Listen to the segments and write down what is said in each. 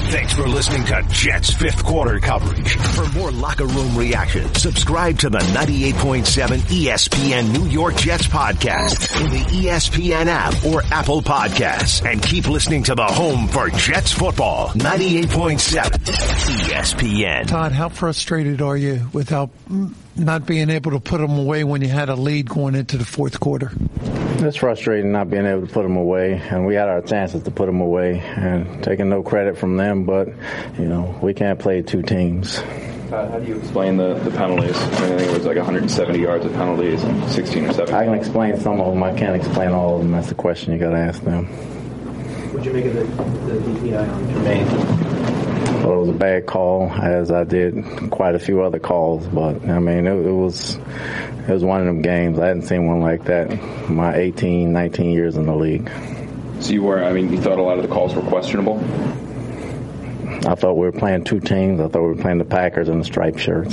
Thanks for listening to Jets Fifth Quarter coverage. For more locker room reaction, subscribe to the 98.7 ESPN New York Jets podcast in the ESPN app or Apple Podcasts. And keep listening to the home for Jets football, 98.7 ESPN. Todd, how frustrated are you without not being able to put them away when you had a lead going into the fourth quarter? It's frustrating not being able to put them away, and we had our chances to put them away, and taking no credit from them, but, we can't play two teams. How do you explain the penalties? I think it was like 170 yards of penalties and 16 or 17. I can explain some of them. I can't explain all of them. That's the question you got to ask them. What did you make of the DPI on Jermaine? Well, it was a bad call, as I did quite a few other calls, but, it was one of them games. I hadn't seen one like that in my 18, 19 years in the league. So you thought a lot of the calls were questionable? I thought we were playing two teams. I thought we were playing the Packers and the striped shirts.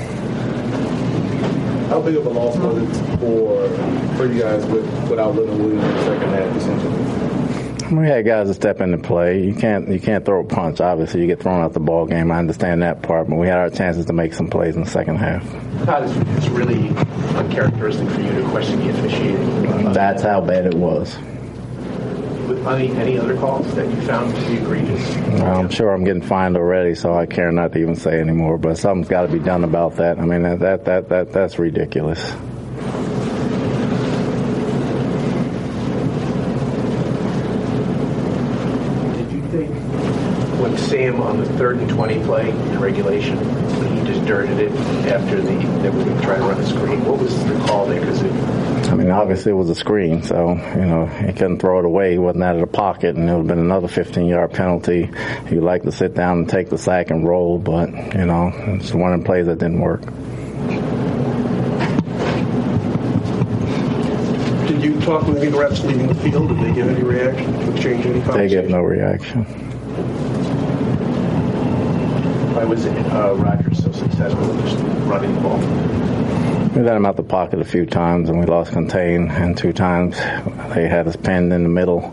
How big of a loss was it for you guys without Leonard Williams in the second half, essentially? We had guys that step into play. You can't throw a punch. Obviously, you get thrown out the ball game. I understand that part, but we had our chances to make some plays in the second half. It's really uncharacteristic for you to question the officiating. That's how bad it was. Any other calls that you found to be egregious? I'm sure I'm getting fined already, so I care not to even say anymore. But something's got to be done about that. That's ridiculous. Did you think when Sam on the 3rd and 20 play in regulation, when he just dirted it after they were going to try to run the screen, what was the call there? Because obviously it was a screen, so, he couldn't throw it away. He wasn't out of the pocket, and it would have been another 15-yard penalty. He'd like to sit down and take the sack and roll, but, it's one of the plays that didn't work. Did you talk with any reps leaving the field? Did they give any reaction to exchange any conversation? They gave no reaction. Why was Rodgers so successful in just running the ball? We let him out the pocket a few times, and we lost contain, and 2 times they had us pinned in the middle.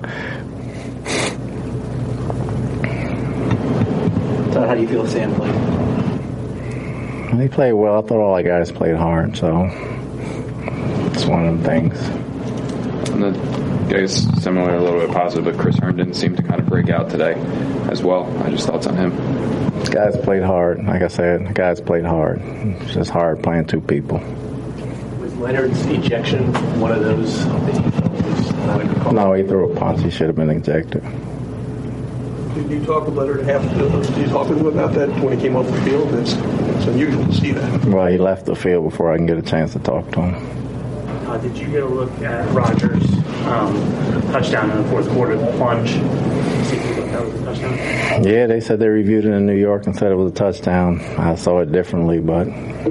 So how do you feel Sam played? He played well. I thought all our guys played hard, so it's one of them things. And the guys similar, a little bit positive, but Chris Herndon seemed to kind of break out today as well. Just thoughts on him. Guys played hard. Like I said, guys played hard. It's just hard playing 2 people. Was Leonard's ejection one of those that you felt was not a good call? No, he threw a punch. He should have been ejected. Did you talk to Leonard at half the field? Did you talk to him about that when he came off the field? It's unusual to see that. Well, he left the field before I can get a chance to talk to him. Did you get a look at Rodgers' touchdown in the fourth quarter, the plunge? See if you thought that was a touchdown? Yeah, they said they reviewed it in New York and said it was a touchdown. I saw it differently, but,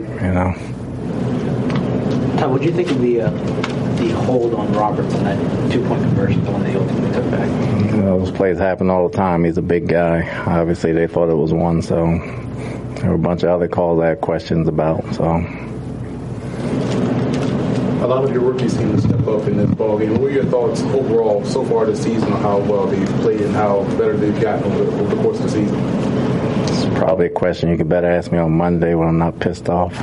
Tom, what do you think of the hold on Roberts on that 2-point conversion, the one they ultimately took back? Those plays happen all the time. He's a big guy. Obviously, they thought it was one, so there were a bunch of other calls I had questions about, so... A lot of your rookies seem to step up in this ballgame. What are your thoughts overall so far this season on how well they've played and how better they've gotten over the course of the season? It's probably a question you could better ask me on Monday when I'm not pissed off.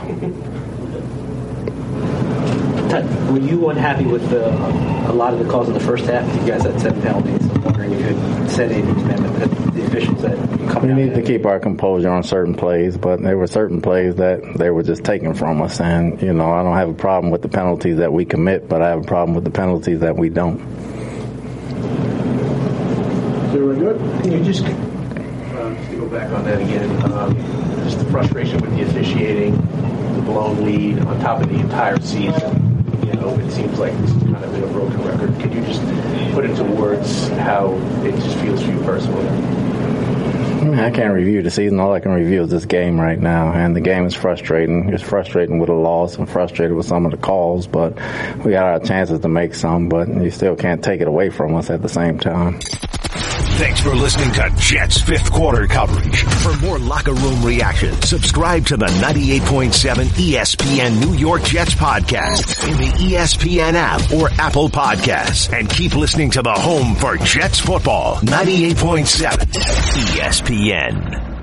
Were you unhappy with a lot of the calls in the first half? You guys had 7 penalties. I'm wondering if you had said anything to them that the officials had come We need to keep our composure on certain plays, but there were certain plays that they were just taken from us. And, I don't have a problem with the penalties that we commit, but I have a problem with the penalties that we don't. Doing good. Can you just to go back on that again, just the frustration with the officiating, the blown lead on top of the entire season. It seems like this has kind of been a broken record. Could you just put into words how it just feels for you personally? I can't review the season. All I can review is this game right now, and the game is frustrating. It's frustrating with a loss and frustrated with some of the calls, but we got our chances to make some, but you still can't take it away from us at the same time. Thanks for listening to Jets fifth quarter coverage. For more locker room reaction, subscribe to the 98.7 ESPN New York Jets podcast in the ESPN app or Apple Podcasts. And keep listening to the home for Jets football, 98.7 ESPN.